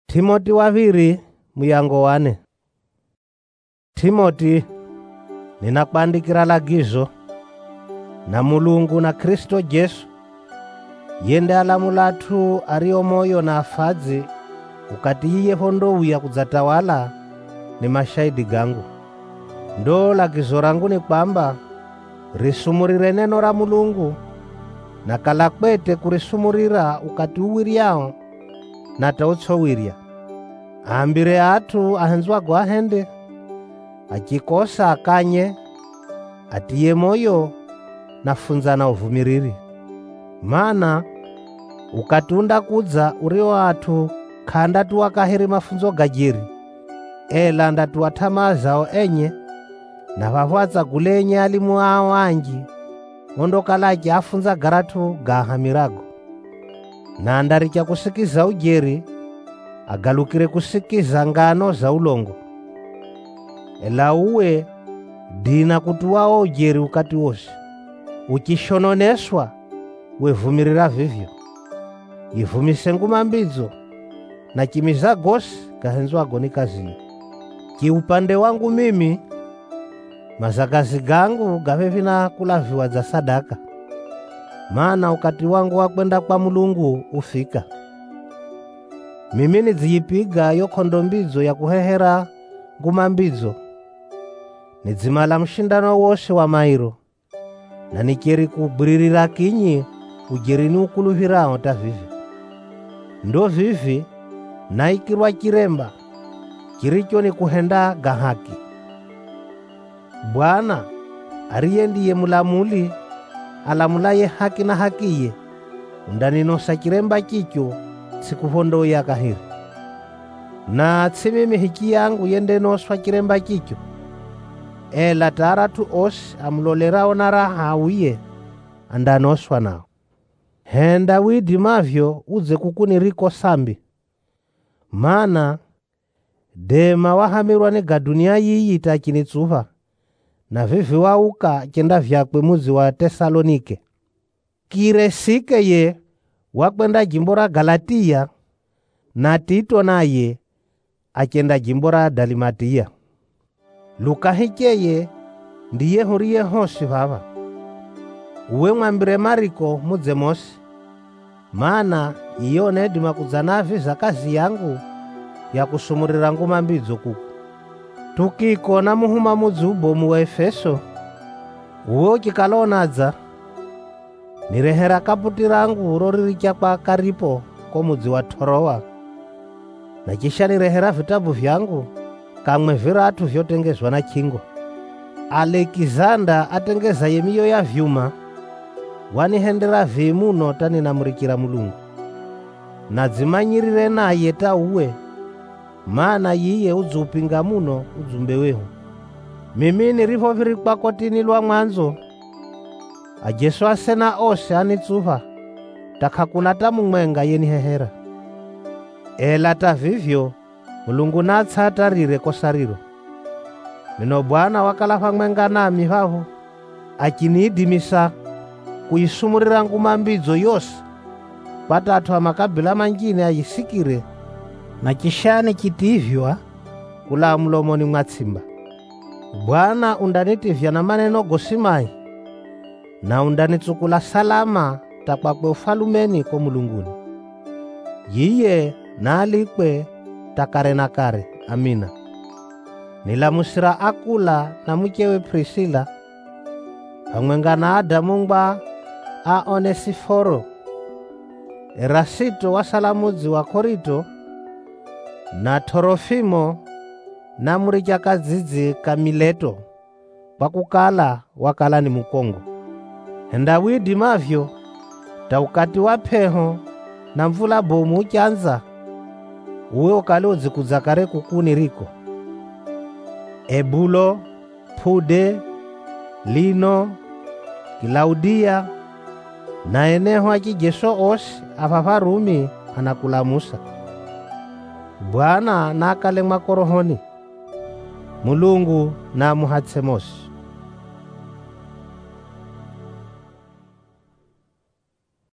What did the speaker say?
Timoti waviri muyango wane. Timoti, ninakuandikira lagizo na Mulungu na Kristo Jesu yende alamulatu ario moyo na afadzi ukati iye hondouya kudzatawala ni mashahidi gangu. Ndo lagizo rangu ni kwamba risumurire neno ra Mulungu na kala kwete kurisumurira ukati uwiryao na tautsowirya. Aambire atu ahenzwago ahende, achikosa akanye, atiye moyo na funza na uvumiriri. Mana ukatunda kudza urio atu khanda tuwakahiri mafunzo gajiri, ela ndatuwatama zao enye na vavwadza gulenye alimu ao anji ondokalaji afunza garatu gahamirago. Na ndaricha kusikiza ujeri agalukire kusikiza ngano za ulongo. Ela uwe dina kutuwao ujeri ukati wose, uchishononeswa wevumirira vivyo. Yivumise nguma mbidzo na chimiza gosi gahenzwago ni kaziyo. Kiupande wangu mimi mazagazi gangu gavevina kulaviwa za sadaka, maana ukati wangu wakwenda kwa Mulungu ufika. Mimi nidziyipiga yo khondo mbidzo ya kuhehera nguma mbidzo, nidzimala mshindano wose wa mairo, na nikeri kubwiririra kinyi ujeri ni ukuluvirao ta vivi. Ndo vivi naikirwa chiremba kiricho ni kuhenda gahaki. Bwana ariye ndiye mulamuli alamulaye haki na hakiye, undaninosa chiremba chicho sikuhondo ya kahiri. Na tsimimi hiki yangu yende noswa chiremba chicho, ela taratu osi amulolerao na raha awiye andanoswa nao. Henda widimavyo udze kukuniriko sambi, mana dema wahamirwa ni gadunia yiyi takinitsuva, na vivi wauka chenda vyakwe muzi wa Tesalonike. Kiresike ye wakwenda jimbo ra Galatia, na Tito naye achenda jimbo ra Dalimatia. Luka hikeye ndiye huriye hosi vava. Uwe mwambire Mariko mudze mosi, maana iyo nedima kudzanavi za kazi yangu ya kusumurira nguma mbidzo kuku. Tukiko na muhuma mudzi ubomu wa Efeso, uwe uchikalonadza nirehera kaputi rangu roriricha kwa Karipo ko mudzi wa Torowa, na kisha nirehera vitabu vyangu kamwe viratu vyotengezwa na chingo. Alekizanda atengeza yemiyo ya vyuma, wanihendera vimuno taninamurikira Mulungu. Nadzimanyirire naye ta uwe, maana yiye udzupinga muno udzumbe wehu. Mimi nirivo viri kwako tinilwa mwanzo, ajesu asena ose anitsuva, takhakuna tamumwenga yenihehera. Ela ta vivyo Mulungu natsatarire kosariro. Mino Bwana wakalafa mwenga nami vavo, akinidimisa kuyisumurira nguma mbidzo yose patatu amakabila manjine ayisikire, na chishani chitivywa kula mlomoni mwatsimba. Bwana undanitivya na maneno gosimai, na undanitsukula salama takwakwe ufalumeni ko Mulunguni. Yiye nalikwe takare na kare. Amina. Nilamusira Akula na mkewe Prisila, pamwenga na Adamungba a Onesiforo, Erasito wa salamudzi wa Korito, na Torofimo na muricha kadzidzi Kamileto pakukala wakala ni mukongo. Henda widimavyo taukati wa peho na mvula bomu uchanza, uwe ukale udzikudzakare kukuniriko. Ebulo, Pude, Lino, Kilaudia na eneho achijeso osi afafarumi anakulamusa. Bwana nakale mwakorohoni. Mulungu na muhatsemosi.